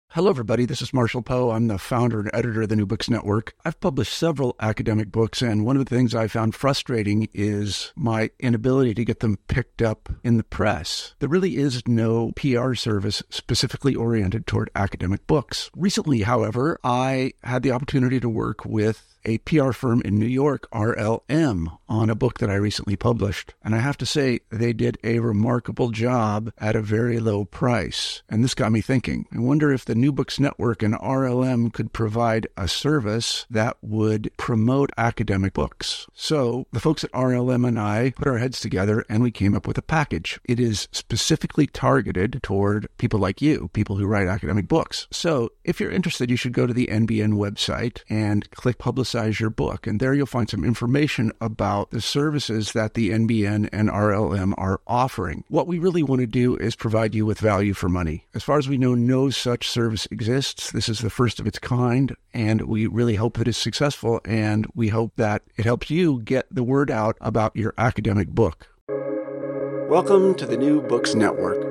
Hello, everybody. This is Marshall Poe. I'm the founder and editor of the New Books Network. I've published several academic books, and one of the things I found frustrating is my inability to get them picked up in the press. There really is no PR service specifically oriented toward academic books. Recently, however, I had the opportunity to work with a PR firm in New York, RLM, on a book that I recently published. And I have to say, they did a remarkable job at a very low price. And this got me thinking. I wonder if the New Books Network and RLM could provide a service that would promote academic books. So the folks at RLM and I put our heads together and we came up with a package. It is specifically targeted toward people like you, people who write academic books. So if you're interested, you should go to the NBN website and click Publicize Your Book. And there you'll find some information about the services that the NBN and RLM are offering. What we really want to do is provide you with value for money. As far as we know, no such service exists. This is the first of its kind, and we really hope that it's successful, and we hope that it helps you get the word out about your academic book. Welcome to the New Books Network.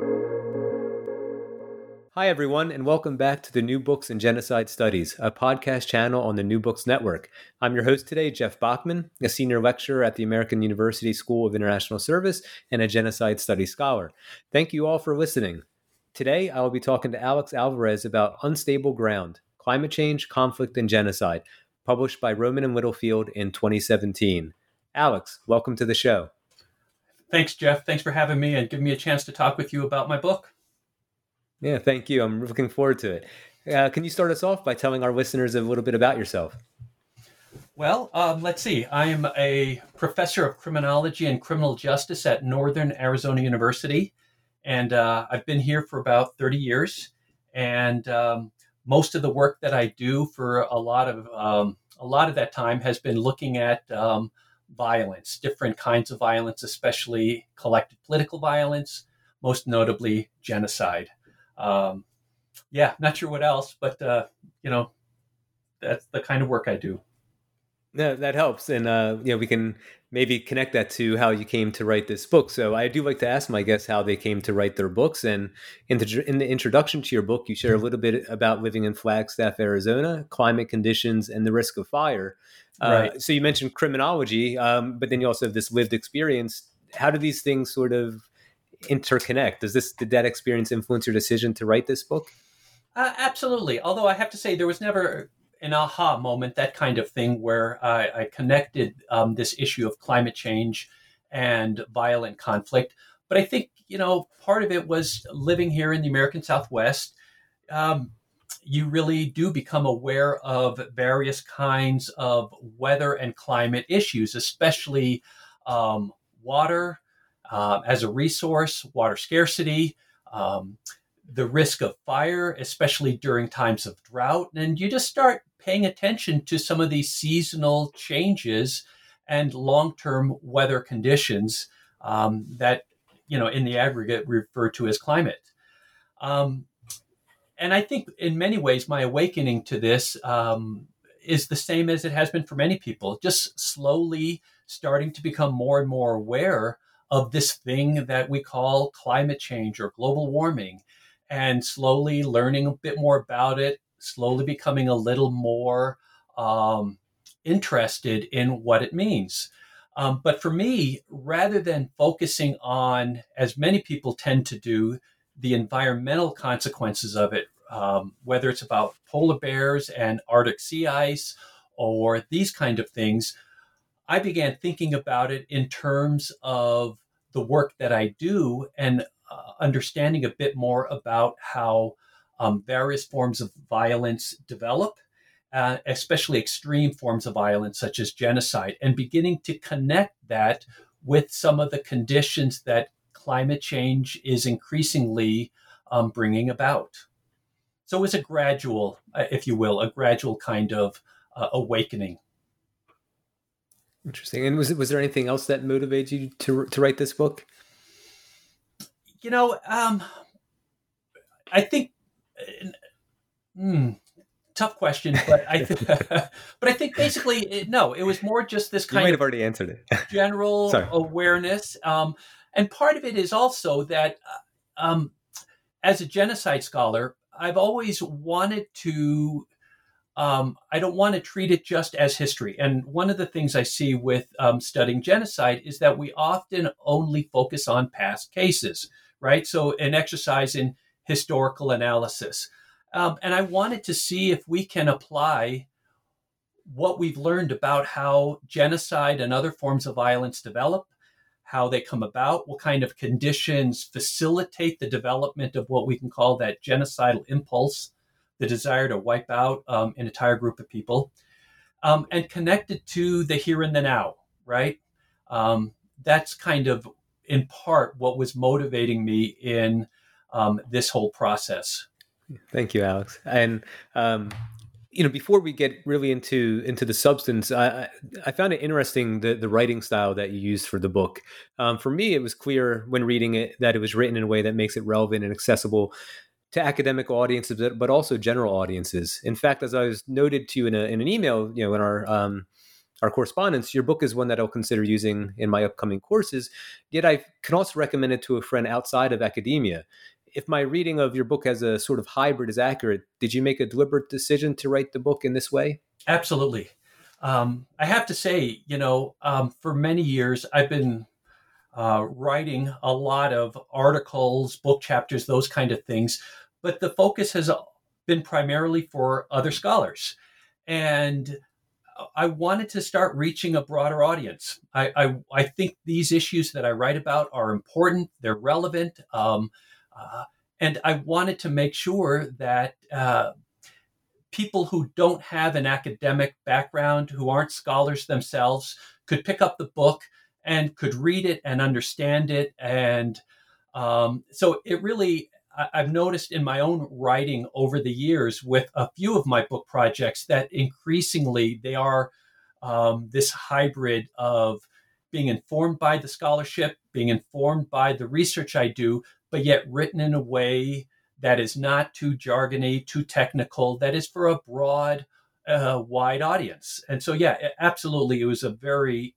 Hi, everyone, and welcome back to the New Books in Genocide Studies, a podcast channel on the New Books Network. I'm your host today, Jeff Bachman, a senior lecturer at the American University School of International Service and a genocide studies scholar. Thank you all for listening. Today, I will be talking to Alex Alvarez about Unstable Ground, Climate Change, Conflict, and Genocide, published by Rowman and Littlefield in 2017. Alex, welcome to the show. Thanks, Jeff. Thanks for having me and giving me a chance to talk with you about my book. Yeah, thank you. I'm looking forward to it. Can you start us off by telling our listeners a little bit about yourself? Well, let's see. I'm a professor of criminology and criminal justice at Northern Arizona University, and I've been here for about 30 years. And most of the work that I do for a lot of that time has been looking at violence, different kinds of violence, especially collective political violence, most notably genocide. Not sure what else, but, that's the kind of work I do. No, that helps. And, we can maybe connect that to how you came to write this book. So I do like to ask my guests how they came to write their books. And in the introduction to your book, you share a little bit about living in Flagstaff, Arizona, climate conditions, and the risk of fire. Right. So you mentioned criminology, but then you also have this lived experience. How do these things sort of interconnect? Did that experience influence your decision to write this book? Absolutely. Although I have to say there was never an aha moment, that kind of thing, where I connected this issue of climate change and violent conflict. But I think, part of it was living here in the American Southwest. You really do become aware of various kinds of weather and climate issues, especially water, as a resource, water scarcity, the risk of fire, especially during times of drought. And you just start paying attention to some of these seasonal changes and long-term weather conditions that, in the aggregate refer to as climate. And I think in many ways, my awakening to this is the same as it has been for many people, just slowly starting to become more and more aware of this thing that we call climate change or global warming, and slowly learning a bit more about it, slowly becoming a little more interested in what it means. But for me, rather than focusing on, as many people tend to do, the environmental consequences of it, whether it's about polar bears and Arctic sea ice or these kind of things, I began thinking about it in terms of the work that I do and understanding a bit more about how various forms of violence develop, especially extreme forms of violence such as genocide, and beginning to connect that with some of the conditions that climate change is increasingly bringing about. So it was a gradual, if you will, a gradual kind of awakening. Interesting. And was there anything else that motivated you to write this book? I think tough question, but I think basically no. It was more just this kind You might have already answered it. general awareness, and part of it is also that as a genocide scholar, I've always wanted to. I don't want to treat it just as history. And one of the things I see with studying genocide is that we often only focus on past cases, right? So an exercise in historical analysis. And I wanted to see if we can apply what we've learned about how genocide and other forms of violence develop, how they come about, what kind of conditions facilitate the development of what we can call that genocidal impulse, the desire to wipe out an entire group of people, and connect it to the here and the now, right? That's kind of, in part, what was motivating me in this whole process. Thank you, Alex. And before we get really into the substance, I found it interesting the writing style that you used for the book. For me, it was clear when reading it that it was written in a way that makes it relevant and accessible to academic audiences, but also general audiences. In fact, as I was noted to you in an email, in our correspondence, your book is one that I'll consider using in my upcoming courses. Yet I can also recommend it to a friend outside of academia. If my reading of your book as a sort of hybrid is accurate, did you make a deliberate decision to write the book in this way? Absolutely. I have to say, for many years, I've been writing a lot of articles, book chapters, those kind of things, but the focus has been primarily for other scholars. And I wanted to start reaching a broader audience. I think these issues that I write about are important, they're relevant, and I wanted to make sure that people who don't have an academic background, who aren't scholars themselves, could pick up the book and could read it and understand it. And so it really, I've noticed in my own writing over the years with a few of my book projects that increasingly they are this hybrid of being informed by the scholarship, being informed by the research I do, but yet written in a way that is not too jargony, too technical, that is for a broad, wide audience. And so, yeah, absolutely, it was a very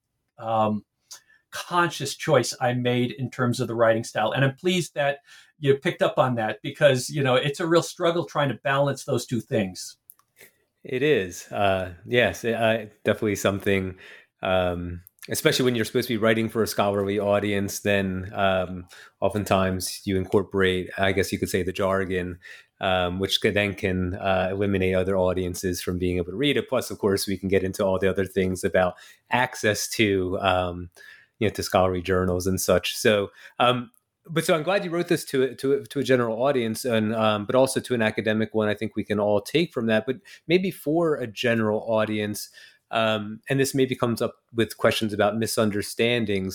conscious choice I made in terms of the writing style. And I'm pleased that you picked up on that because, it's a real struggle trying to balance those two things. It is. Yes, definitely something, especially when you're supposed to be writing for a scholarly audience, then oftentimes you incorporate, I guess you could say, the jargon, which can eliminate other audiences from being able to read it. Plus, of course, we can get into all the other things about access to to scholarly journals and such. So, so I'm glad you wrote this to a general audience, and but also to an academic one. I think we can all take from that. But maybe for a general audience, and this maybe comes up with questions about misunderstandings.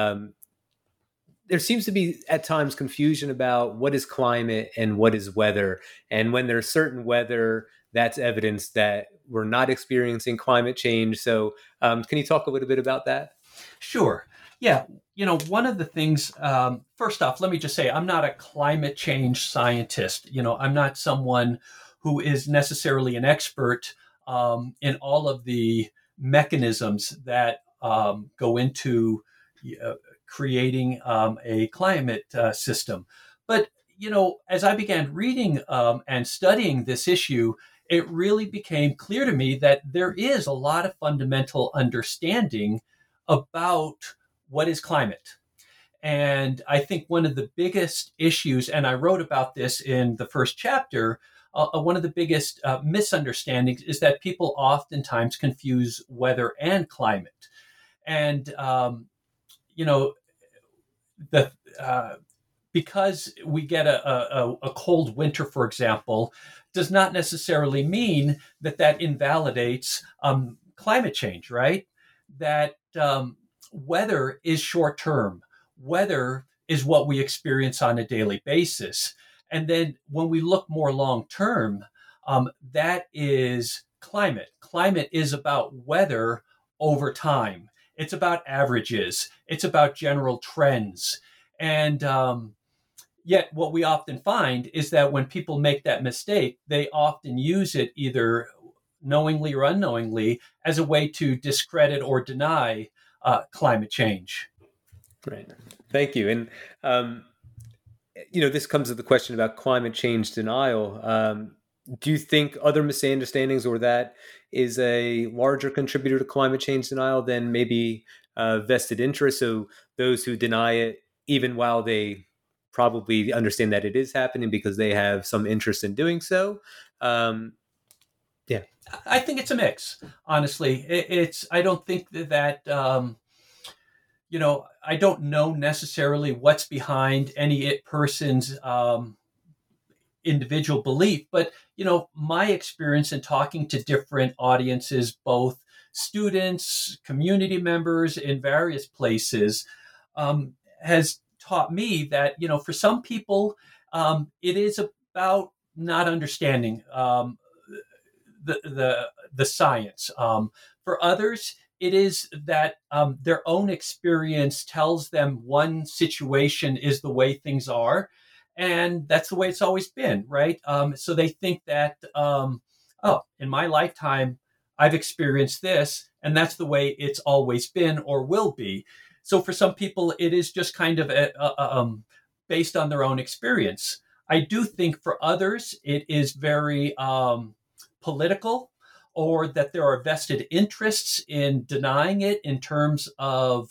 There seems to be at times confusion about what is climate and what is weather. And when there's certain weather, that's evidence that we're not experiencing climate change. So can you talk a little bit about that? Sure. Yeah. One of the things, first off, let me just say, I'm not a climate change scientist. I'm not someone who is necessarily an expert in all of the mechanisms that go into creating a climate system. But, as I began reading and studying this issue, it really became clear to me that there is a lot of fundamental understanding about what is climate. And I think one of the biggest issues, and I wrote about this in the first chapter, one of the biggest misunderstandings is that people oftentimes confuse weather and climate. And, because we get a cold winter, for example, does not necessarily mean that invalidates climate change, right? That weather is short term. Weather is what we experience on a daily basis. And then when we look more long term, that is climate. Climate is about weather over time. It's about averages. It's about general trends. And yet what we often find is that when people make that mistake, they often use it either knowingly or unknowingly as a way to discredit or deny climate change. Great. Thank you. And this comes to the question about climate change denial. Do you think other misunderstandings or that is a larger contributor to climate change denial than maybe vested interest? So those who deny it, even while they probably understand that it is happening because they have some interest in doing so. Yeah. I think it's a mix, honestly. I don't think that I don't know necessarily what's behind any person's individual belief, but my experience in talking to different audiences, both students, community members in various places, has taught me that for some people it is about not understanding the science. For others, it is that their own experience tells them one situation is the way things are, and that's the way it's always been, right? So they think that, in my lifetime, I've experienced this, and that's the way it's always been or will be. So for some people, it is just kind of based on their own experience. I do think for others, it is very political, or that there are vested interests in denying it in terms of,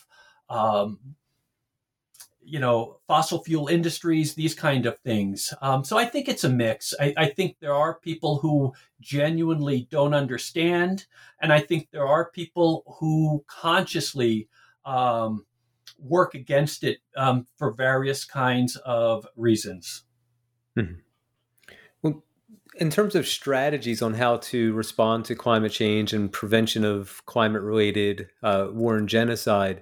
fossil fuel industries, these kind of things. So I think it's a mix. I think there are people who genuinely don't understand, and I think there are people who consciously work against it for various kinds of reasons. Mm-hmm. Well, in terms of strategies on how to respond to climate change and prevention of climate-related war and genocide,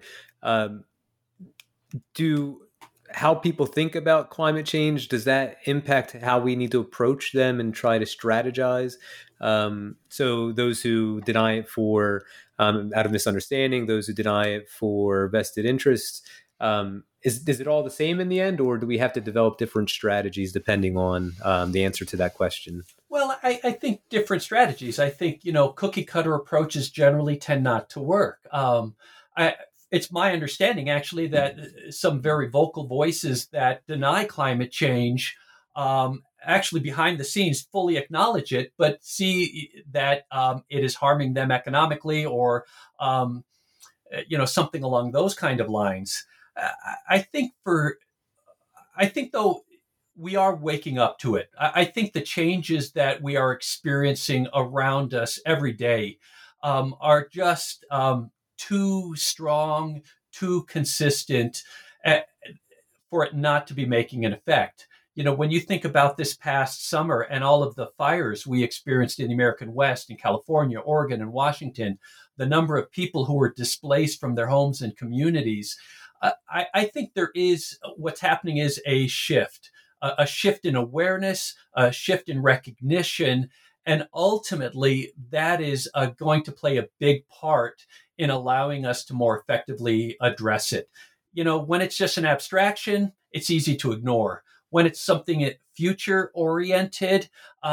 how people think about climate change, does that impact how we need to approach them and try to strategize? So those who deny it for out of misunderstanding, those who deny it for vested interests, is it all the same in the end, or do we have to develop different strategies depending on the answer to that question? Well, I think different strategies. I think, cookie cutter approaches generally tend not to work. It's my understanding, actually, that some very vocal voices that deny climate change actually behind the scenes fully acknowledge it, but see that it is harming them economically or, something along those kind of lines. I think though, we are waking up to it. I think the changes that we are experiencing around us every day are just too strong, too consistent for it not to be making an effect. When you think about this past summer and all of the fires we experienced in the American West, in California, Oregon, and Washington, the number of people who were displaced from their homes and communities, I think what's happening is a shift in awareness, a shift in recognition, and ultimately that is going to play a big part in allowing us to more effectively address it. When it's just an abstraction, it's easy to ignore. When it's something future oriented,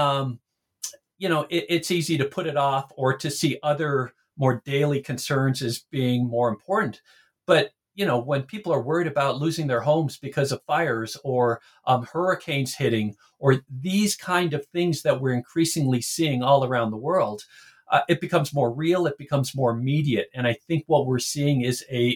it's easy to put it off or to see other more daily concerns as being more important. But when people are worried about losing their homes because of fires or hurricanes hitting, or these kind of things that we're increasingly seeing all around the world, it becomes more real, it becomes more immediate. And I think what we're seeing is a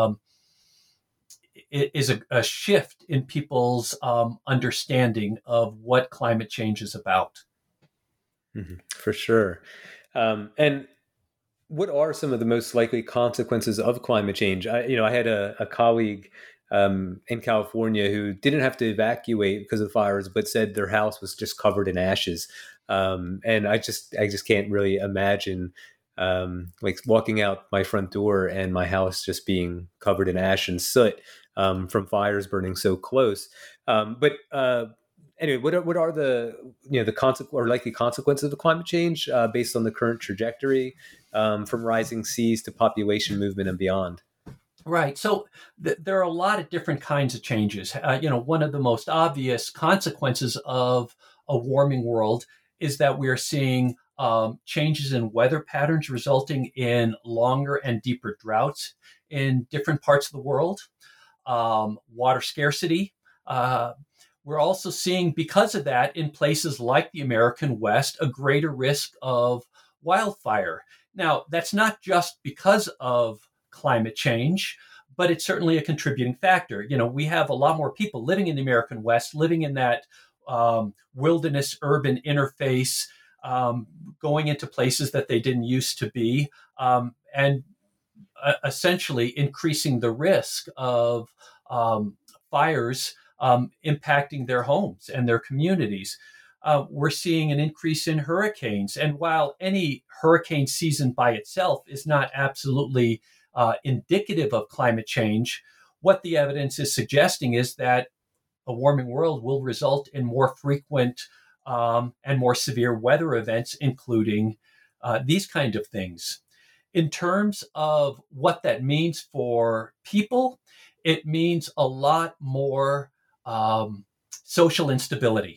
shift in people's understanding of what climate change is about. Mm-hmm. For sure. And what are some of the most likely consequences of climate change? I had a colleague in California who didn't have to evacuate because of fires, but said their house was just covered in ashes. And I just can't really imagine like walking out my front door and my house just being covered in ash and soot from fires burning so close. Anyway, what are the the likely consequences of climate change based on the current trajectory from rising seas to population movement and beyond? Right. So there are a lot of different kinds of changes. One of the most obvious consequences of a warming world is that we are seeing changes in weather patterns resulting in longer and deeper droughts in different parts of the world, water scarcity. we're also seeing, because of that, in places like the American West, a greater risk of wildfire. Now, that's not just because of climate change, but it's certainly a contributing factor. We have a lot more people living in the American West, living in that wilderness urban interface, going into places that they didn't used to be, and essentially increasing the risk of fires impacting their homes and their communities. We're seeing an increase in hurricanes. And while any hurricane season by itself is not absolutely indicative of climate change, what the evidence is suggesting is that a warming world will result in more frequent and more severe weather events, including these kind of things. In terms of what that means for people, it means a lot more social instability.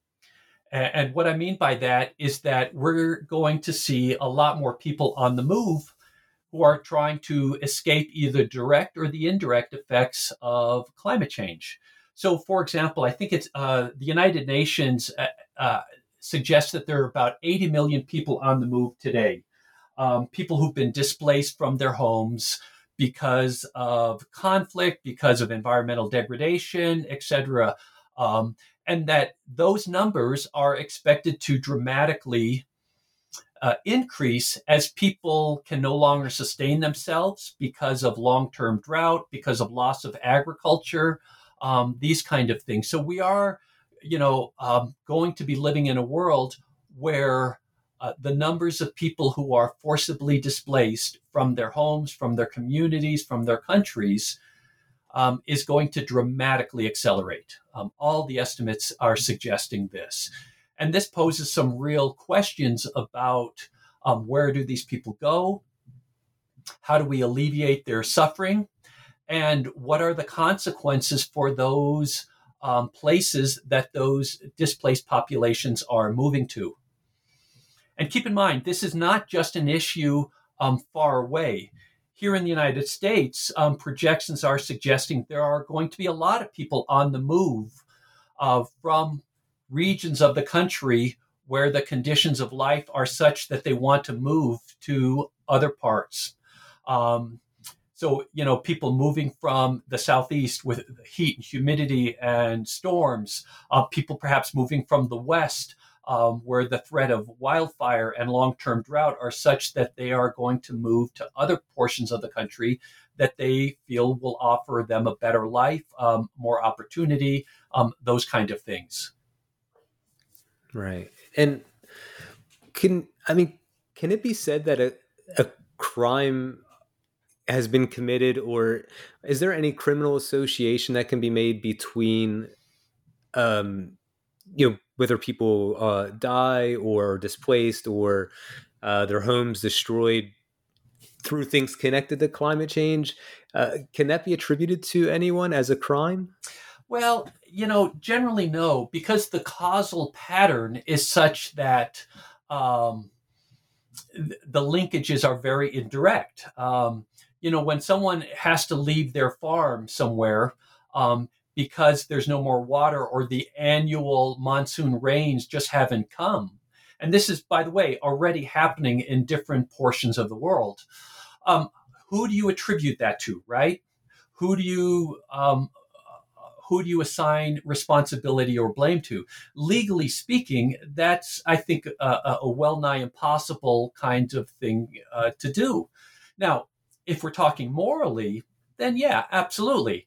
And what I mean by that is that we're going to see a lot more people on the move who are trying to escape either direct or the indirect effects of climate change. So, for example, I think it's the United Nations suggests that there are about 80 million people on the move today. People who've been displaced from their homes because of conflict, because of environmental degradation, etc. And that those numbers are expected to dramatically increase as people can no longer sustain themselves because of long-term drought, because of loss of agriculture, these kind of things. So we are, going to be living in a world where the numbers of people who are forcibly displaced from their homes, from their communities, from their countries, is going to dramatically accelerate. All the estimates are suggesting this. And this poses some real questions about where do these people go? How do we alleviate their suffering? And what are the consequences for those places that those displaced populations are moving to? And keep in mind, this is not just an issue far away. Here in the United States, projections are suggesting there are going to be a lot of people on the move from regions of the country where the conditions of life are such that they want to move to other parts. So, people moving from the southeast with heat and humidity and storms, people perhaps moving from the west where the threat of wildfire and long-term drought are such that they are going to move to other portions of the country that they feel will offer them a better life, more opportunity, those kind of things. Right. And can it be said that a crime has been committed, or is there any criminal association that can be made between, whether people die or displaced or their homes destroyed through things connected to climate change? Can that be attributed to anyone as a crime? Well, generally no, because the causal pattern is such that the linkages are very indirect. When someone has to leave their farm somewhere because there's no more water or the annual monsoon rains just haven't come, and this is, by the way, already happening in different portions of the world, who do you attribute that to, right? Who do you assign responsibility or blame to? Legally speaking, that's, I think, a well-nigh impossible kind of thing to do. Now, if we're talking morally, then yeah, absolutely.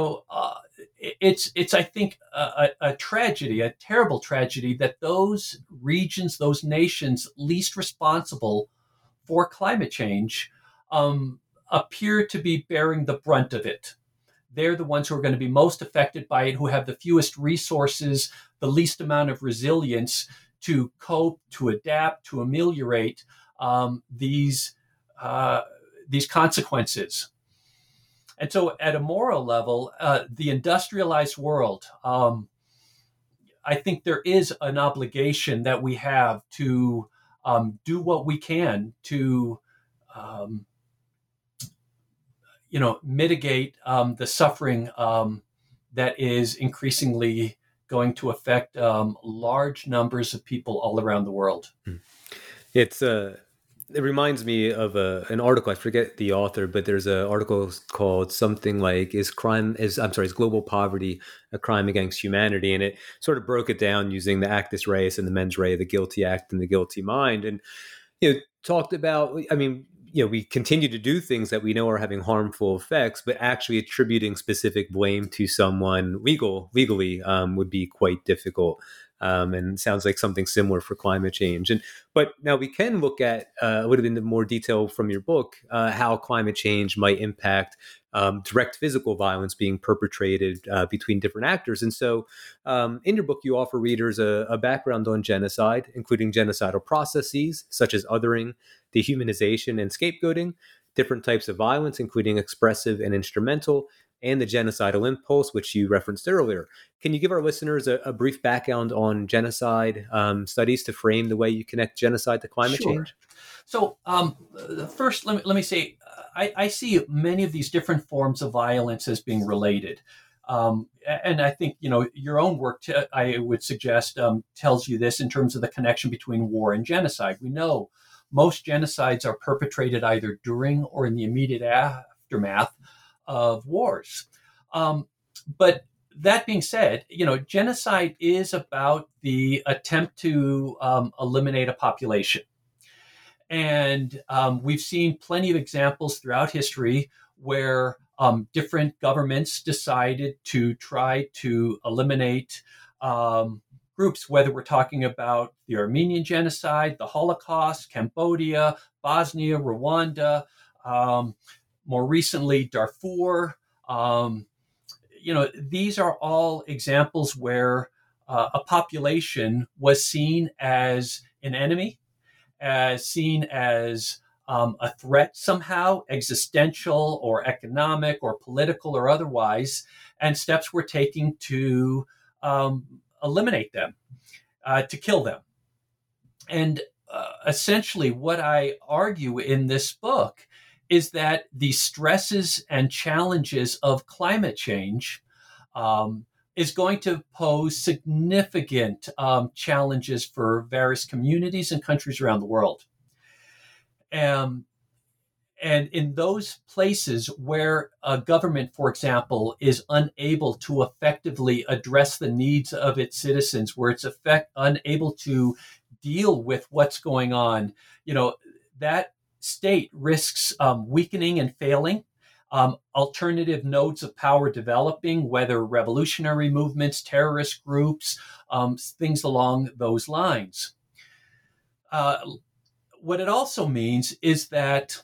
It's I think, a tragedy, a terrible tragedy that those regions, those nations least responsible for climate change appear to be bearing the brunt of it. They're the ones who are going to be most affected by it, who have the fewest resources, the least amount of resilience to cope, to adapt, to ameliorate these consequences. And so at a moral level, the industrialized world, I think there is an obligation that we have to do what we can to mitigate the suffering that is increasingly going to affect large numbers of people all around the world. It's it reminds me of an article. I forget the author, but there's an article called something like "Is global poverty a crime against humanity?" And it sort of broke it down using the actus reus and the mens rea, the guilty act and the guilty mind, and talked about. I mean, we continue to do things that we know are having harmful effects, but actually attributing specific blame to someone legally would be quite difficult. And it sounds like something similar for climate change. But now we can look at a little bit more detail from your book, how climate change might impact direct physical violence being perpetrated between different actors. And so in your book, you offer readers a background on genocide, including genocidal processes such as othering, dehumanization, and scapegoating, different types of violence, including expressive and instrumental, and the genocidal impulse, which you referenced earlier. Can you give our listeners a brief background on genocide studies to frame the way you connect genocide to climate change? So first, let me say, I see many of these different forms of violence as being related. And I think, your own work, I would suggest, tells you this in terms of the connection between war and genocide. We know most genocides are perpetrated either during or in the immediate aftermath of wars. But that being said, genocide is about the attempt to eliminate a population. And we've seen plenty of examples throughout history where different governments decided to try to eliminate groups, whether we're talking about the Armenian genocide, the Holocaust, Cambodia, Bosnia, Rwanda, more recently, Darfur. These are all examples where a population was seen as an enemy, seen as a threat somehow, existential or economic or political or otherwise, and steps were taken to eliminate them, to kill them. And essentially what I argue in this book is that the stresses and challenges of climate change is going to pose significant challenges for various communities and countries around the world. And in those places where a government, for example, is unable to effectively address the needs of its citizens, where it's unable to deal with what's going on, that state risks weakening and failing, alternative nodes of power developing, whether revolutionary movements, terrorist groups, things along those lines. What it also means is that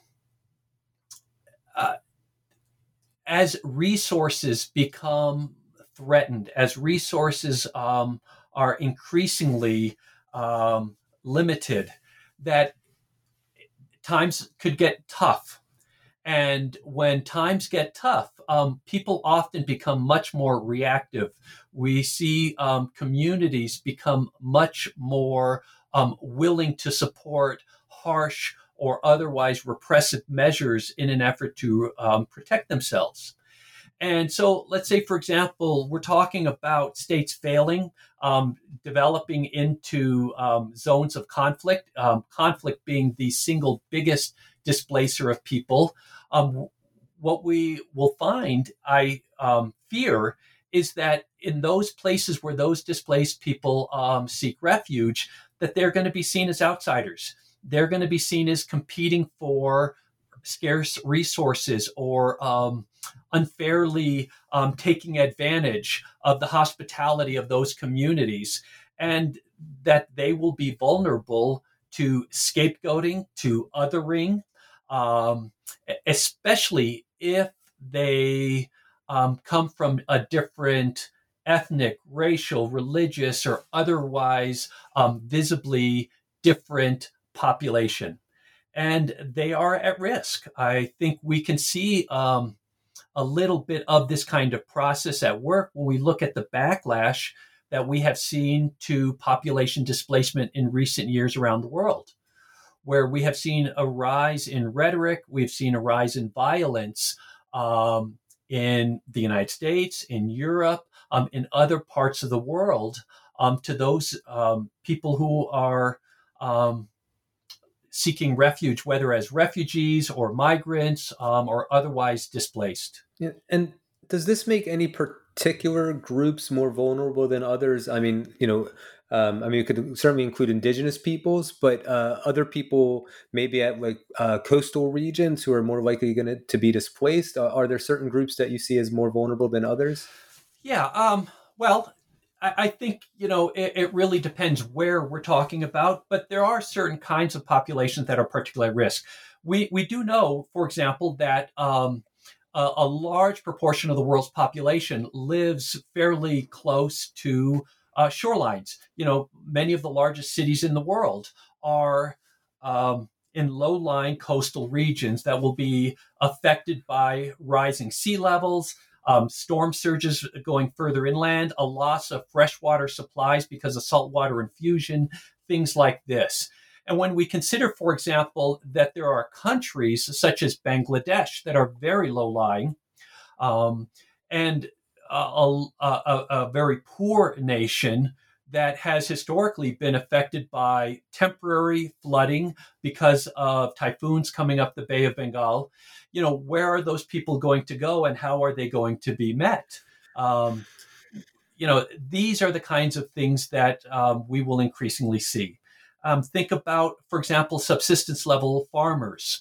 as resources become threatened, as resources are increasingly limited, that times could get tough. And when times get tough, people often become much more reactive. We see communities become much more willing to support harsh or otherwise repressive measures in an effort to protect themselves. And so let's say, for example, we're talking about states failing, developing into zones of conflict, conflict being the single biggest displacer of people. What we will find, I fear, is that in those places where those displaced people seek refuge, that they're going to be seen as outsiders. They're going to be seen as competing for scarce resources or unfairly taking advantage of the hospitality of those communities, and that they will be vulnerable to scapegoating, to othering, especially if they come from a different ethnic, racial, religious, or otherwise visibly different population. And they are at risk. I think we can see a little bit of this kind of process at work when we look at the backlash that we have seen to population displacement in recent years around the world, where we have seen a rise in rhetoric, we've seen a rise in violence in the United States, in Europe, in other parts of the world to those people who are seeking refuge, whether as refugees or migrants or otherwise displaced. Yeah. And does this make any particular groups more vulnerable than others? I mean, it could certainly include indigenous peoples, but other people maybe at like coastal regions who are more likely to be displaced. Are there certain groups that you see as more vulnerable than others? Yeah. Well, I think, it really depends where we're talking about, but there are certain kinds of populations that are particularly at risk. We do know, for example, that a large proportion of the world's population lives fairly close to shorelines. Many of the largest cities in the world are in low-lying coastal regions that will be affected by rising sea levels, storm surges going further inland, a loss of freshwater supplies because of saltwater infusion, things like this. And when we consider, for example, that there are countries such as Bangladesh that are very low-lying and a very poor nation that has historically been affected by temporary flooding because of typhoons coming up the Bay of Bengal, where are those people going to go and how are they going to be met? These are the kinds of things that we will increasingly see. Think about, for example, subsistence level farmers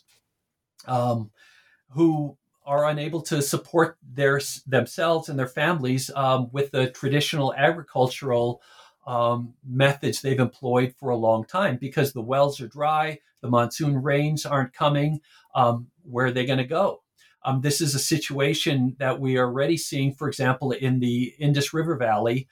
who are unable to support themselves and their families with the traditional agricultural methods they've employed for a long time because the wells are dry, the monsoon rains aren't coming. Where are they going to go? This is a situation that we are already seeing, for example, in the Indus River Valley,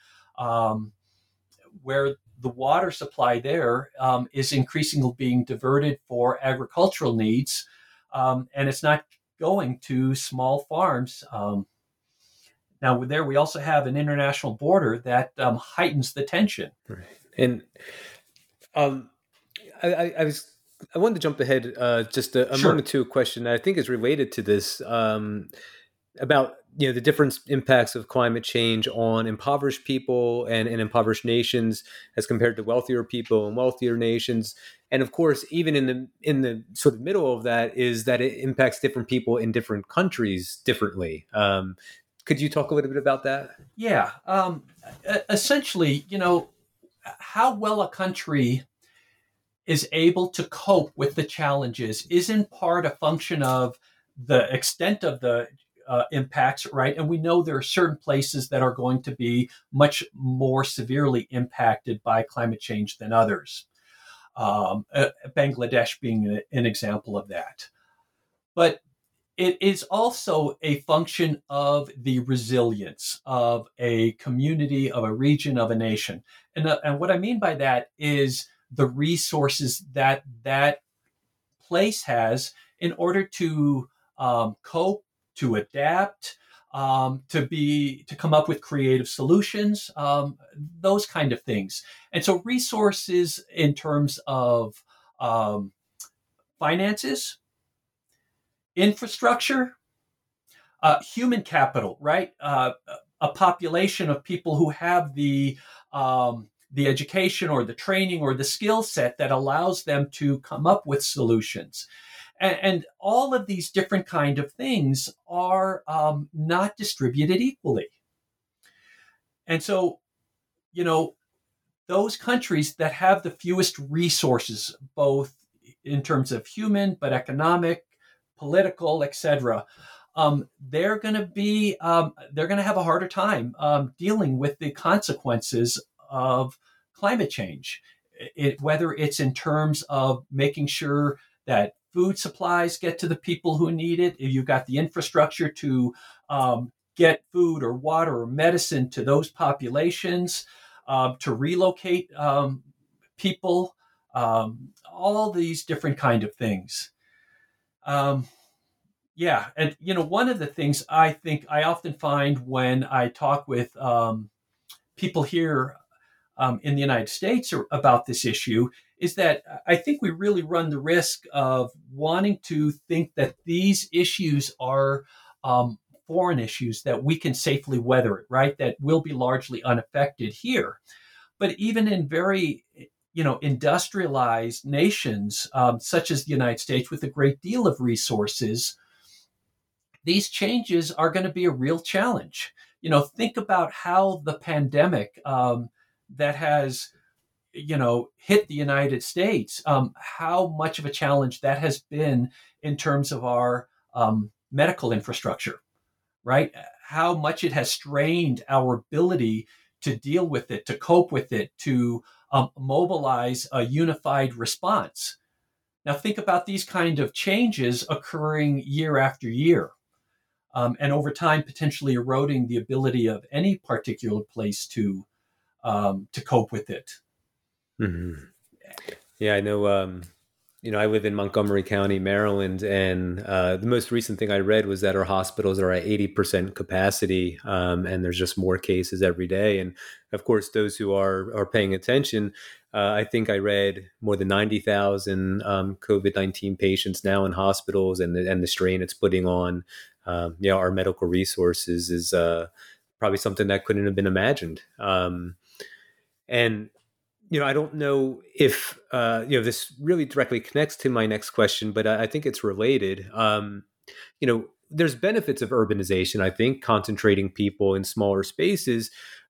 where the water supply there is increasingly being diverted for agricultural needs, and it's not going to small farms. Now, there we also have an international border that heightens the tension. Right. And I wanted to jump ahead just a Sure. moment to a question that I think is related to this about the different impacts of climate change on impoverished people and impoverished nations as compared to wealthier people and wealthier nations. And of course, even in the sort of middle of that is that it impacts different people in different countries differently. Could you talk a little bit about that? Yeah. Essentially, how well a country is able to cope with the challenges is in part a function of the extent of the impacts, right? And we know there are certain places that are going to be much more severely impacted by climate change than others. Bangladesh being an example of that. But it is also a function of the resilience of a community, of a region, of a nation. And what I mean by that is the resources that place has in order to cope, to adapt, to come up with creative solutions, those kind of things. And so resources in terms of finances, infrastructure, human capital, right? A population of people who have the education or the training or the skill set that allows them to come up with solutions. And all of these different kind of things are not distributed equally. And so, those countries that have the fewest resources, both in terms of human, but economic, political, etc., they're going to have a harder time dealing with the consequences of climate change, whether it's in terms of making sure that food supplies get to the people who need it, if you've got the infrastructure to get food or water or medicine to those populations, to relocate people, all these different kind of things. Yeah, and one of the things I think I often find when I talk with people here in the United States about this issue is that I think we really run the risk of wanting to think that these issues are foreign issues that we can safely weather it, right? That will be largely unaffected here. But even in very, industrialized nations, such as the United States, with a great deal of resources, these changes are going to be a real challenge. Think about how the pandemic that has, hit the United States, how much of a challenge that has been in terms of our medical infrastructure, right? How much it has strained our ability to deal with it, to cope with it, to mobilize a unified response. Now, think about these kind of changes occurring year after year. And over time, potentially eroding the ability of any particular place to cope with it. Mm-hmm. Yeah, I know. I live in Montgomery County, Maryland, and the most recent thing I read was that our hospitals are at 80% capacity, and there's just more cases every day. And of course, those who are paying attention, I think I read more than 90,000 COVID-19 patients now in hospitals, and the strain it's putting on our medical resources is probably something that couldn't have been imagined. And I don't know if this really directly connects to my next question, but I think it's related. There's benefits of urbanization, I think, concentrating people in smaller spaces.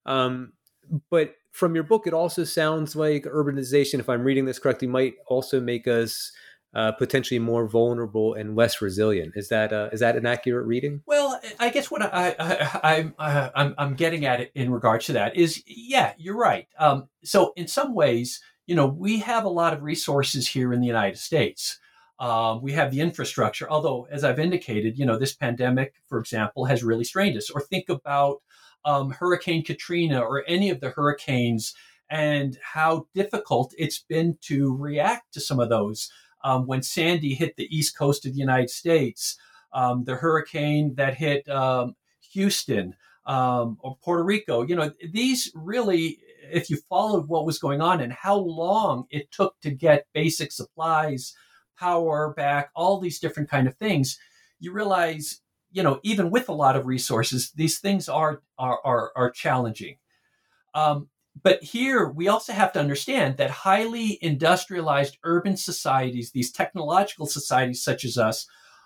But from your book, it also sounds like urbanization, if I'm reading this correctly, might also make us potentially more vulnerable and less resilient. Is that an accurate reading? Well, I guess what I'm getting at it in regards to that is, yeah, you're right. So in some ways, we have a lot of resources here in the United States. We have the infrastructure, although, as I've indicated, this pandemic, for example, has really strained us. Or think about Hurricane Katrina or any of the hurricanes and how difficult it's been to react to some of those. When Sandy hit the east coast of the United States, the hurricane that hit Houston or Puerto Rico, these really, if you followed what was going on and how long it took to get basic supplies, power back, all these different kind of things, you realize, even with a lot of resources, these things are challenging. But here we also have to understand that highly industrialized urban societies, these technological societies such as us,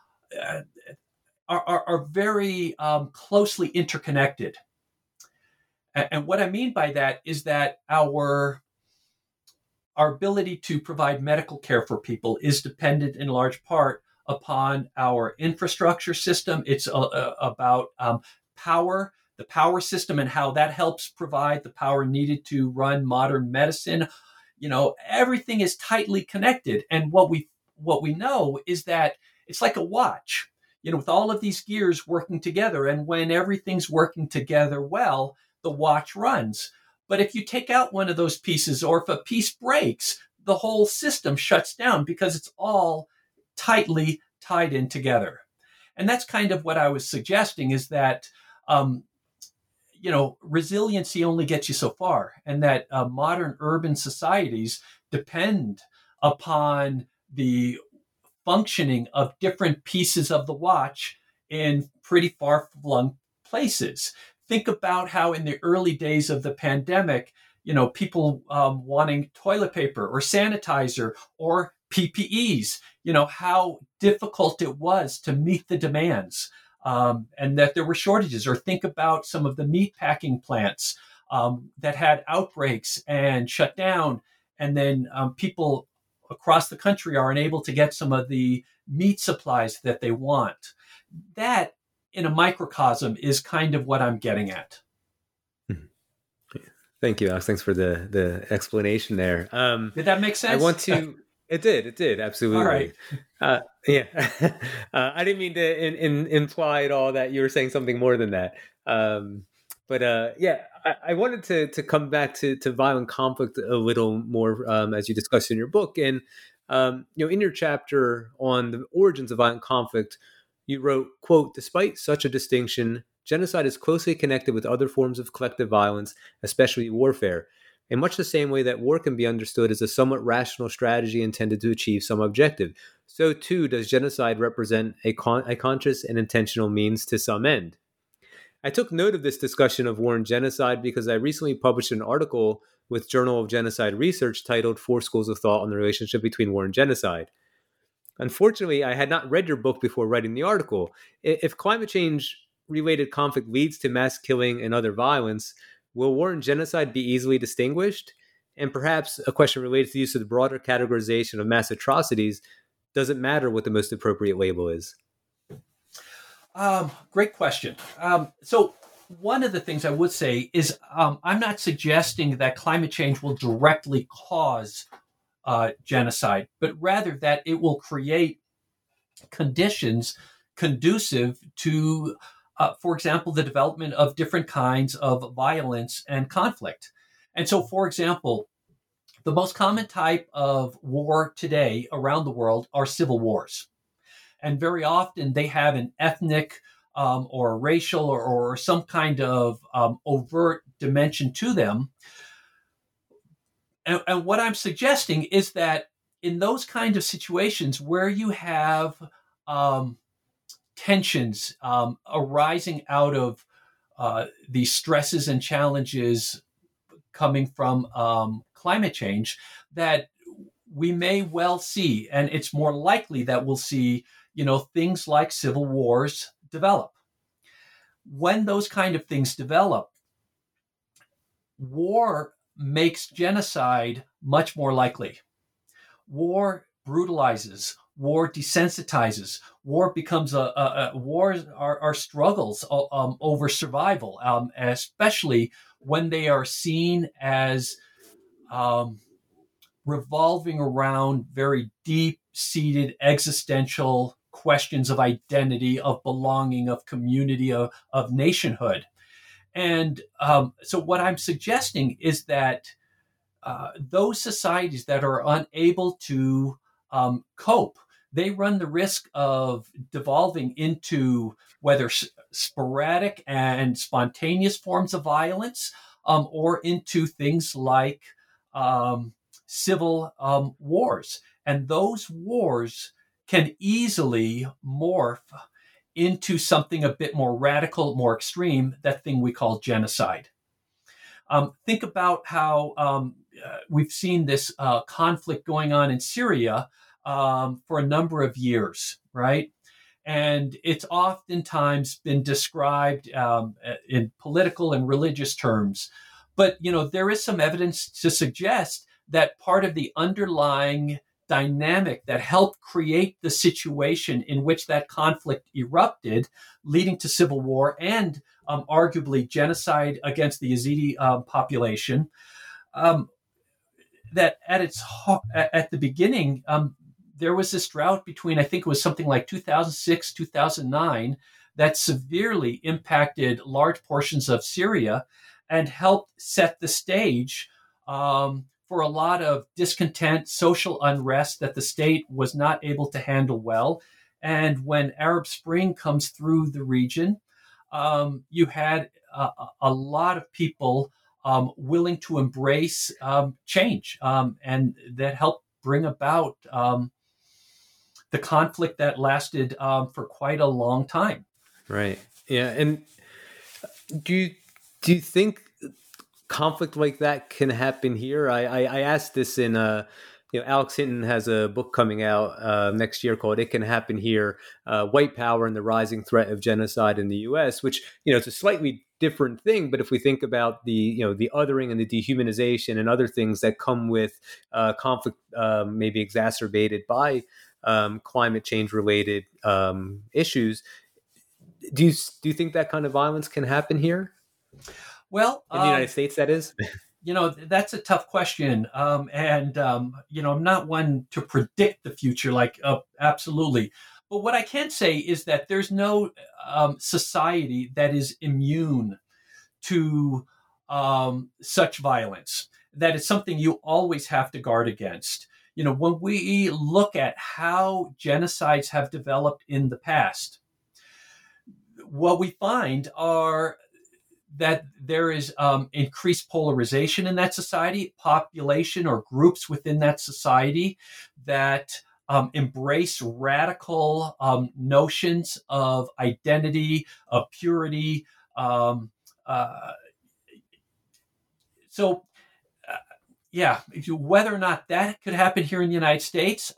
are very closely interconnected. And what I mean by that is that our ability to provide medical care for people is dependent in large part upon our infrastructure system. It's about power, the power system, and how that helps provide the power needed to run modern medicine. Everything is tightly connected. And what we know is that it's like a watch, with all of these gears working together. And when everything's working together well, the watch runs. But if you take out one of those pieces, or if a piece breaks, the whole system shuts down because it's all tightly tied in together. And that's kind of what I was suggesting, is that resiliency only gets you so far, and that modern urban societies depend upon the functioning of different pieces of the watch in pretty far-flung places. Think about how in the early days of the pandemic, people wanting toilet paper or sanitizer or PPEs, how difficult it was to meet the demands. And that there were shortages. Or think about some of the meat packing plants that had outbreaks and shut down, and then people across the country are unable to get some of the meat supplies that they want. That, in a microcosm, is kind of what I'm getting at. Thank you, Alex. Thanks for the explanation there. Did that make sense? I want to. It did, absolutely. All right. Yeah. I didn't mean to imply at all that you were saying something more than that. But I wanted to come back to violent conflict a little more, as you discussed in your book. And, in your chapter on the origins of violent conflict, you wrote, quote, "Despite such a distinction, genocide is closely connected with other forms of collective violence, especially warfare. In much the same way that war can be understood as a somewhat rational strategy intended to achieve some objective, so too does genocide represent a conscious and intentional means to some end." I took note of this discussion of war and genocide because I recently published an article with Journal of Genocide Research titled Four Schools of Thought on the Relationship Between War and Genocide. Unfortunately, I had not read your book before writing the article. If climate change related conflict leads to mass killing and other violence, will war and genocide be easily distinguished? And perhaps a question related to the use of the broader categorization of mass atrocities, does it matter what the most appropriate label is? Great question. So one of the things I would say is I'm not suggesting that climate change will directly cause genocide, but rather that it will create conditions conducive to, for example, the development of different kinds of violence and conflict. And so, for example, the most common type of war today around the world are civil wars. And very often they have an ethnic or racial or some kind of overt dimension to them. And what I'm suggesting is that in those kind of situations where you have tensions arising out of the stresses and challenges coming from climate change, that we may well see, and it's more likely that we'll see, things like civil wars develop. When those kind of things develop, war makes genocide much more likely. War brutalizes, war desensitizes, war becomes wars are struggles over survival, especially when they are seen as revolving around very deep-seated existential questions of identity, of belonging, of community, of nationhood. And so what I'm suggesting is that those societies that are unable to cope, they run the risk of devolving into whether sporadic and spontaneous forms of violence or into things like civil wars. And those wars can easily morph into something a bit more radical, more extreme, that thing we call genocide. Think about how we've seen this conflict going on in Syria for a number of years, right? And it's oftentimes been described in political and religious terms. But, there is some evidence to suggest that part of the underlying dynamic that helped create the situation in which that conflict erupted, leading to civil war and arguably genocide against the Yazidi population, that at the beginning, there was this drought between, I think it was something like 2006, 2009, that severely impacted large portions of Syria and helped set the stage for a lot of discontent, social unrest that the state was not able to handle well. And when Arab Spring comes through the region, you had a lot of people willing to embrace change, and that helped bring about the conflict that lasted for quite a long time. Right. Yeah. And do you think conflict like that can happen here? I asked this in Alex Hinton has a book coming out next year called "It Can Happen Here: White Power and the Rising Threat of Genocide in the U.S." Which it's a slightly different thing, but if we think about the othering and the dehumanization and other things that come with conflict, maybe exacerbated by climate change related issues, do you think that kind of violence can happen here? Well, in the United States, that is. That's a tough question. I'm not one to predict the future, absolutely. But what I can say is that there's no society that is immune to such violence. That is something you always have to guard against. When we look at how genocides have developed in the past, what we find are that there is increased polarization in that society, population or groups within that society that embrace radical notions of identity, of purity, Um, uh, so, yeah, whether or not that could happen here in the United States,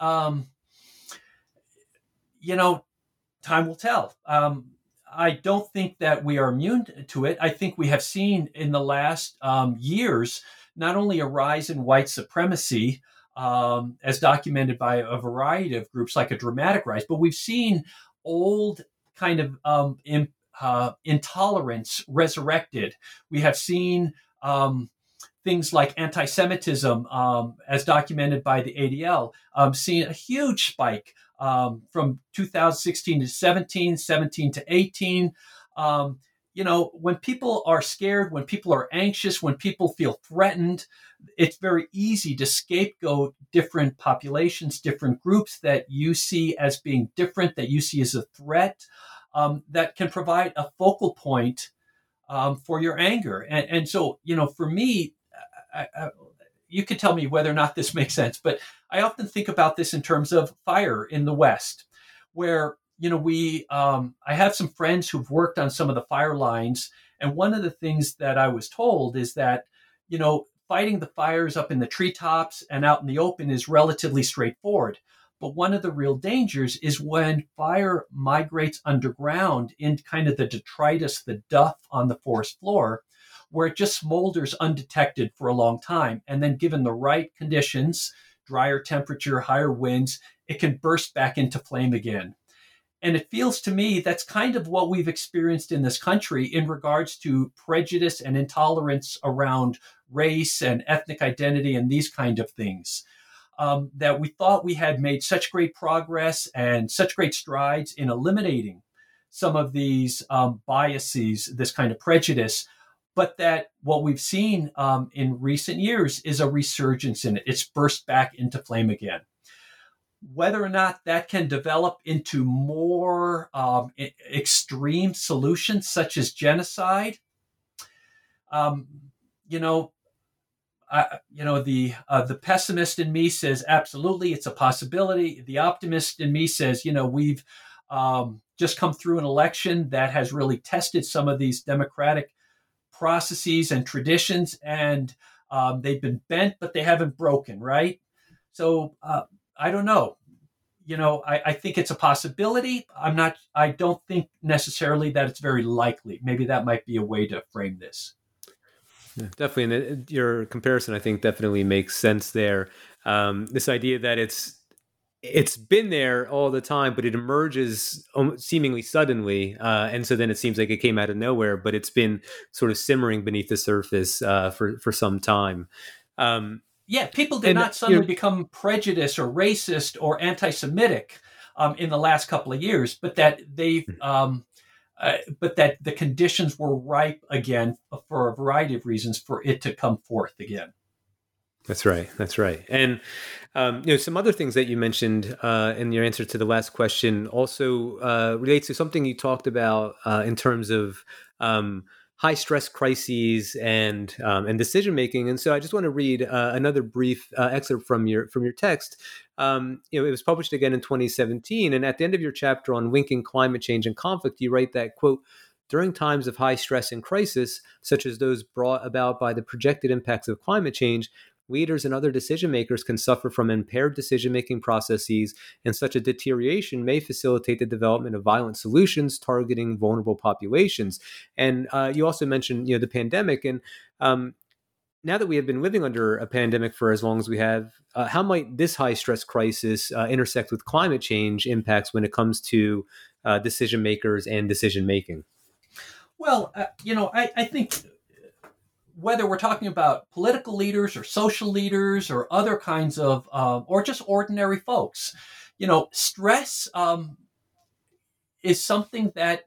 time will tell. I don't think that we are immune to it. I think we have seen in the last years not only a rise in white supremacy, as documented by a variety of groups, like a dramatic rise, but we've seen old kind of intolerance resurrected. We have seen things like anti-Semitism, as documented by the ADL, seeing a huge spike from 2016 to 17, 17 to 18. When people are scared, when people are anxious, when people feel threatened, it's very easy to scapegoat different populations, different groups that you see as being different, that you see as a threat, that can provide a focal point for your anger. And so, for me, you could tell me whether or not this makes sense, but I often think about this in terms of fire in the West, where I have some friends who've worked on some of the fire lines, and one of the things that I was told is that fighting the fires up in the treetops and out in the open is relatively straightforward. But one of the real dangers is when fire migrates underground in kind of the detritus, the duff on the forest floor, where it just smolders undetected for a long time. And then given the right conditions, drier temperature, higher winds, it can burst back into flame again. And it feels to me that's kind of what we've experienced in this country in regards to prejudice and intolerance around race and ethnic identity and these kind of things. That we thought we had made such great progress and such great strides in eliminating some of these biases, this kind of prejudice, but that what we've seen in recent years is a resurgence in it. It's burst back into flame again. Whether or not that can develop into more extreme solutions, such as genocide, the pessimist in me says absolutely, it's a possibility. The optimist in me says, we've just come through an election that has really tested some of these democratic processes and traditions, and they've been bent, but they haven't broken, right? So I don't know. I think it's a possibility. I don't think necessarily that it's very likely. Maybe that might be a way to frame this. Yeah, definitely. And your comparison, I think, definitely makes sense there. This idea that it's been there all the time, but it emerges seemingly suddenly. And so then it seems like it came out of nowhere, but it's been sort of simmering beneath the surface for some time. People did not suddenly become prejudiced or racist or anti-Semitic in the last couple of years, but that the conditions were ripe again for a variety of reasons for it to come forth again. That's right. And some other things that you mentioned in your answer to the last question also relates to something you talked about in terms of high stress crises and decision making. And so I just want to read another brief excerpt from your text. It was published again in 2017, and at the end of your chapter on linking climate change and conflict, you write that, quote, during times of high stress and crisis, such as those brought about by the projected impacts of climate change, leaders and other decision makers can suffer from impaired decision-making processes, and such a deterioration may facilitate the development of violent solutions targeting vulnerable populations. And you also mentioned, the pandemic. And now that we have been living under a pandemic for as long as we have, how might this high-stress crisis intersect with climate change impacts when it comes to decision makers and decision-making? Well, I think whether we're talking about political leaders or social leaders or other kinds of, or just ordinary folks, stress is something that,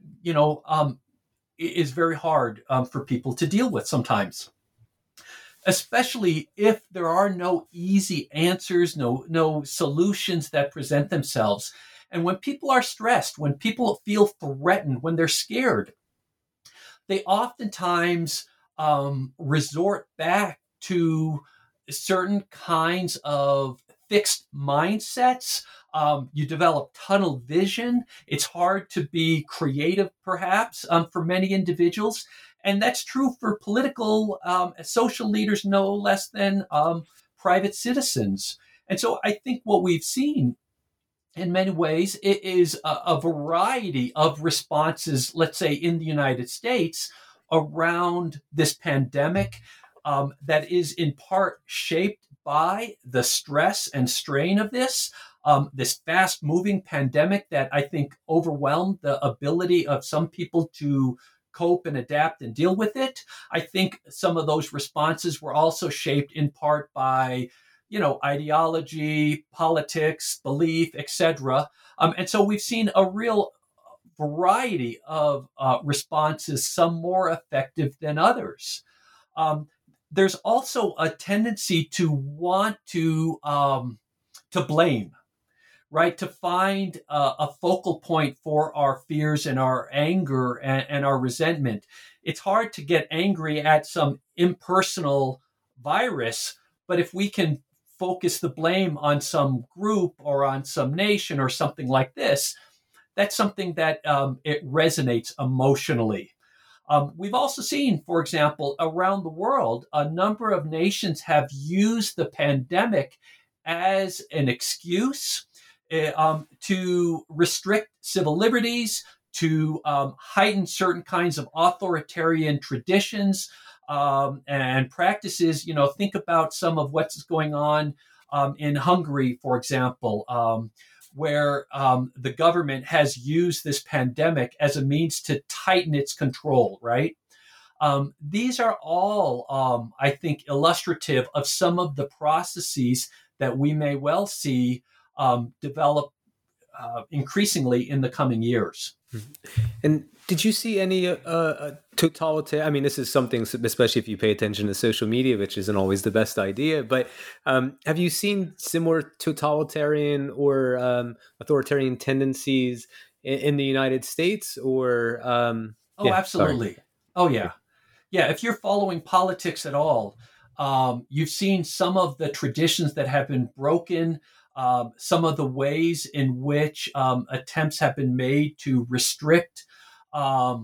is very hard for people to deal with sometimes, especially if there are no easy answers, no solutions that present themselves. And when people are stressed, when people feel threatened, when they're scared, they oftentimes resort back to certain kinds of fixed mindsets. You develop tunnel vision. It's hard to be creative, perhaps, for many individuals. And that's true for political, social leaders, no less than private citizens. And so I think what we've seen in many ways it is a variety of responses, let's say in the United States, around this pandemic that is in part shaped by the stress and strain of this fast moving pandemic that I think overwhelmed the ability of some people to cope and adapt and deal with it. I think some of those responses were also shaped in part by, ideology, politics, belief, etc. And so we've seen a real variety of responses, some more effective than others. There's also a tendency to want to blame, right? To find a focal point for our fears and our anger and our resentment. It's hard to get angry at some impersonal virus, but if we can focus the blame on some group or on some nation or something like this, that's something that it resonates emotionally. We've also seen, for example, around the world, a number of nations have used the pandemic as an excuse to restrict civil liberties, to heighten certain kinds of authoritarian traditions and practices. Think about some of what's going on in Hungary, for example, where the government has used this pandemic as a means to tighten its control, right? These are all, I think, illustrative of some of the processes that we may well see develop increasingly in the coming years. And did you see any totalitarian? I mean, this is something, especially if you pay attention to social media, which isn't always the best idea. But have you seen similar totalitarian or authoritarian tendencies in the United States? Or absolutely. Sorry. Oh, yeah. Yeah, if you're following politics at all, you've seen some of the traditions that have been broken, some of the ways in which attempts have been made to restrict, some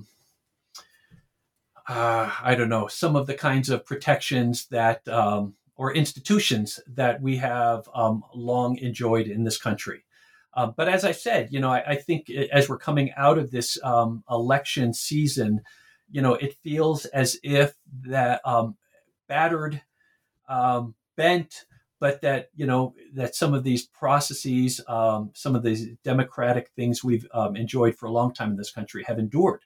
of the kinds of protections that, or institutions that we have long enjoyed in this country. But as I said, I think as we're coming out of this election season, it feels as if that battered, bent, but that, that some of these processes, some of these democratic things we've enjoyed for a long time in this country have endured.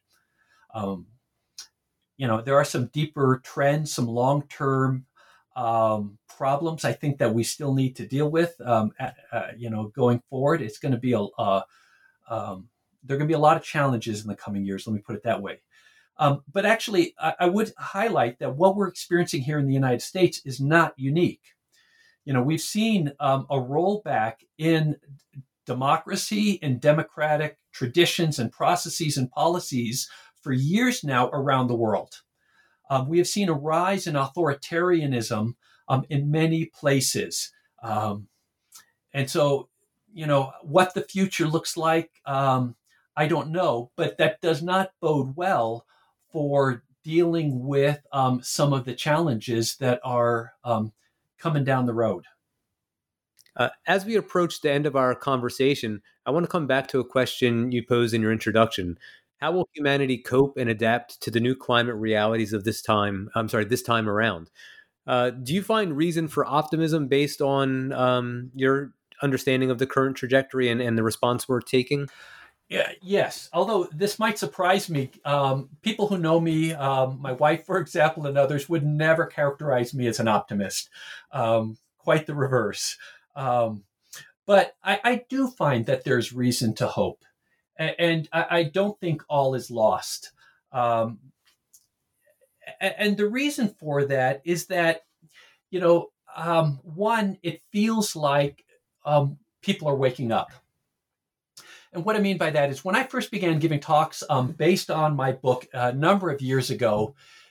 There are some deeper trends, some long-term problems I think that we still need to deal with, going forward. It's going to be there are going to be a lot of challenges in the coming years. Let me put it that way. But actually, I would highlight that what we're experiencing here in the United States is not unique. We've seen a rollback in democracy and democratic traditions and processes and policies for years now around the world. We have seen a rise in authoritarianism in many places. And so, what the future looks like, I don't know, but that does not bode well for dealing with some of the challenges that are coming down the road. As we approach the end of our conversation, I want to come back to a question you posed in your introduction. How will humanity cope and adapt to the new climate realities of this time around? Do you find reason for optimism based on your understanding of the current trajectory and the response we're taking? Yeah, yes. Although this might surprise me, people who know me, my wife, for example, and others would never characterize me as an optimist. Quite the reverse. But I do find that there's reason to hope. And I don't think all is lost. And the reason for that is that, one, it feels like people are waking up. And what I mean by that is when I first began giving talks based on my book a number of years ago,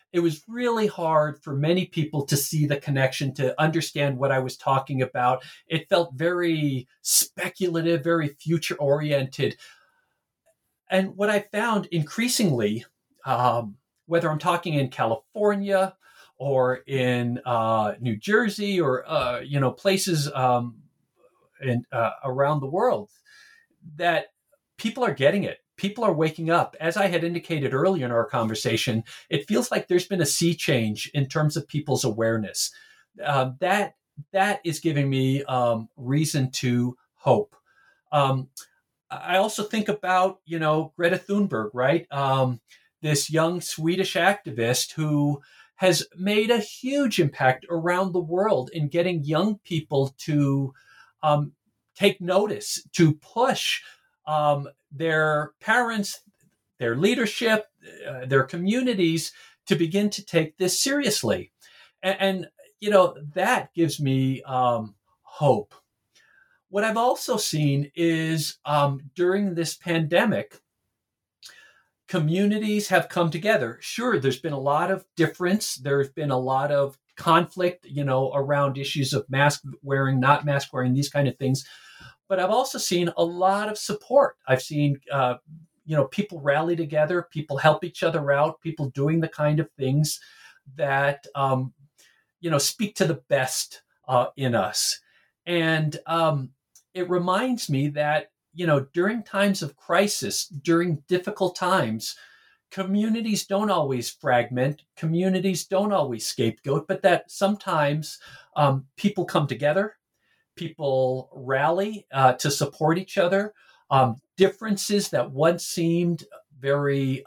it was really hard for many people to see the connection, to understand what I was talking about. It felt very speculative, very future oriented. And what I found increasingly, whether I'm talking in California or in New Jersey or places around the world, that people are getting it. People are waking up. As I had indicated earlier in our conversation, it feels like there's been a sea change in terms of people's awareness. That is giving me reason to hope. I also think about, Greta Thunberg, right? This young Swedish activist who has made a huge impact around the world in getting young people to take notice, to push their parents, their leadership, their communities to begin to take this seriously. And that gives me hope. What I've also seen is during this pandemic, communities have come together. Sure, there's been a lot of difference. There's been a lot of conflict, around issues of mask wearing, not mask wearing, these kind of things. But I've also seen a lot of support. I've seen, people rally together, people help each other out, people doing the kind of things that, speak to the best in us. And it reminds me that, during times of crisis, during difficult times, communities don't always fragment, communities don't always scapegoat, but that sometimes people come together, people rally to support each other. Differences that once seemed very,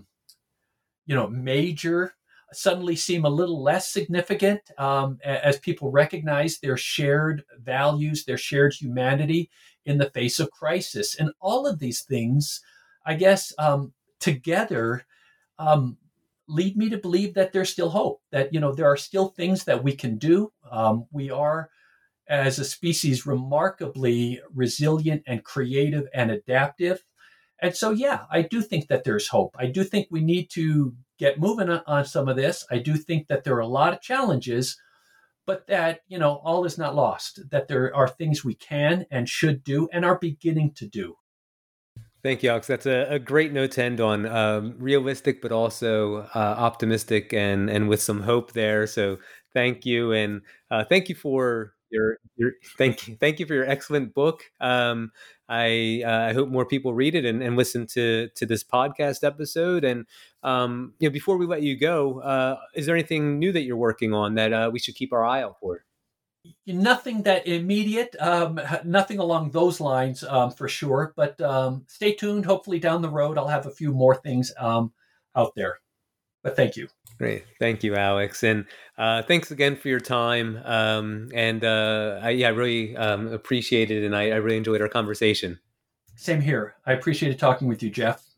major suddenly seem a little less significant as people recognize their shared values, their shared humanity in the face of crisis. And all of these things, I guess, together lead me to believe that there's still hope, that, there are still things that we can do. We are, as a species, remarkably resilient and creative and adaptive. And so, yeah, I do think that there's hope. I do think we need to get moving on some of this. I do think that there are a lot of challenges, but that, all is not lost, that there are things we can and should do and are beginning to do. Thank you, Alex. That's a great note to end on. Realistic, but also optimistic and with some hope there. So thank you. And thank you for thank you for your excellent book. I hope more people read it and listen to this podcast episode. And before we let you go, is there anything new that you're working on that we should keep our eye out for? Nothing that immediate, nothing along those lines for sure. But stay tuned. Hopefully down the road, I'll have a few more things out there. But thank you. Great. Thank you, Alex. And thanks again for your time. I really appreciate it. And I really enjoyed our conversation. Same here. I appreciated talking with you, Jeff.